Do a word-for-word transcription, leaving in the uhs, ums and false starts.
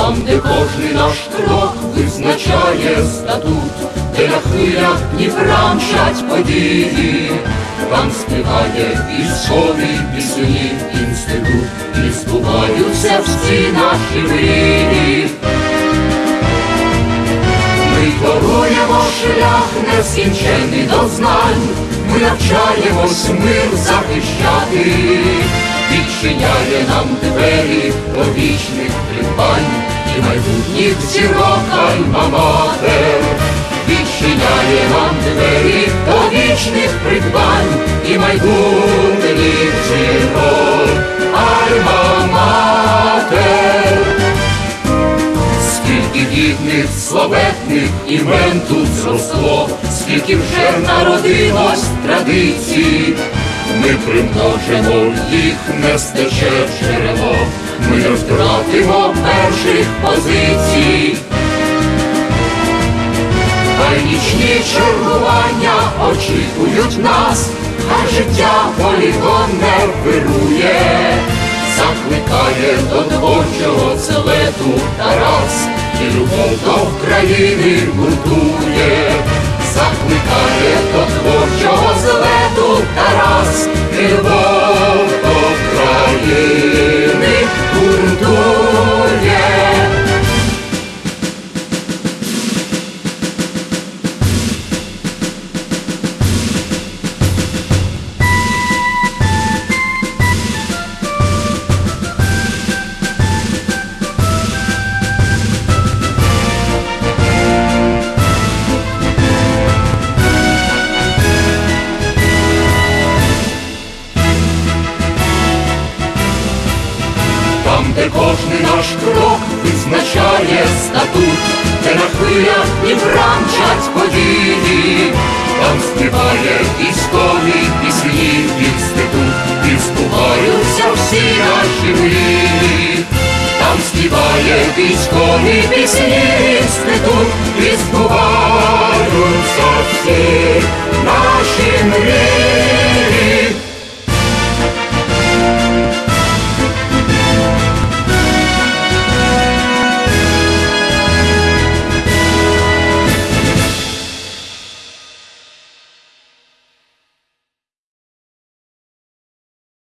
Там, де кожний наш крок визначає статут, де на хвилях Дніпра мчать події, там співає військові пісні інститут, і збуваються всі наші мрії. Ми торуємо шлях нескінчений до знань, ми навчаємось мир захищати, відчиняє нам двері до вічних придбань і майбутніх зірок Альма-Матер. Відчиняє нам двері до вічних придбань і майбутніх зірок Альма-Матер. Скільки гідних, славетних імен тут зросло, скільки вже народилось традицій, ми примножимо їх, не стече джерело, ми не втратимо перших позицій. Хай нічні чергування очікують нас, хай життя полігонне вирує, закликає до творчого целету Тарас, і любов до країни гуртує. Закликає до творчого злету Тарас, і любов до країни гуртує. Там, де кожний наш крок визначає статут, де на хвилях Дніпра мчать події, там співає військові пісні інститут, і збуваються всі наші мрії. Там співає військові пісні інститут, і збуваються всі наші мрії.